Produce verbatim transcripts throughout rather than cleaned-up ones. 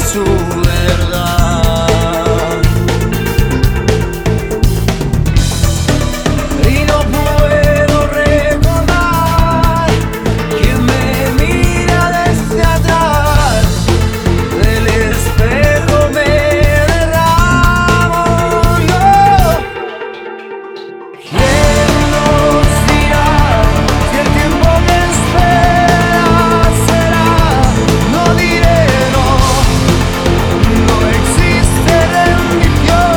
su verdad. Y no puedo recordar quién me mira desde atrás. Del espejo me derramo yo. ¿Quién nos dirá si el tiempo que espera será? No diré no, no existe rendición.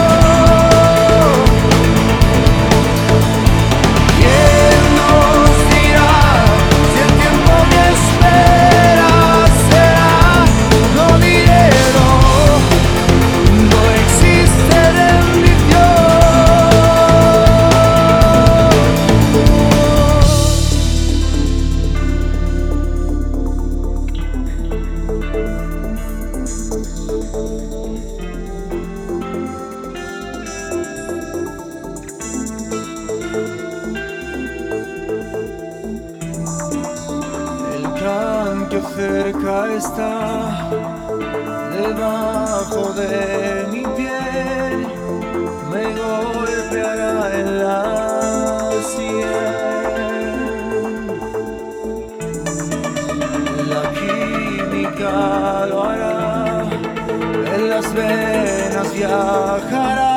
¿Quién nos dirá si el tiempo que espera será? No diré no, no existe rendición. El can que cerca está debajo de mi piel, me golpeará en la sien. La química lo hará, en las venas viajará.